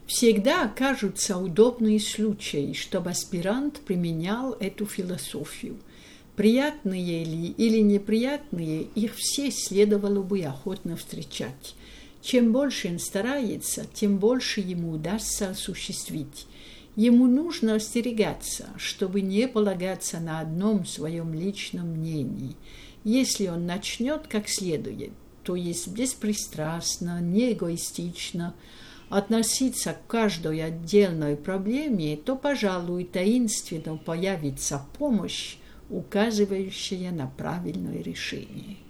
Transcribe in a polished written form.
Всегда окажутся удобные случаи, чтобы аспирант применял эту философию. Приятные ли или неприятные, их все следовало бы охотно встречать. Чем больше он старается, тем больше ему удастся осуществить. Ему нужно остерегаться, чтобы не полагаться на одном своем личном мнении. Если он начнет как следует, то есть беспристрастно, не эгоистично, относиться к каждой отдельной проблеме, то, пожалуй, таинственно появится помощь, указывающая на правильное решение.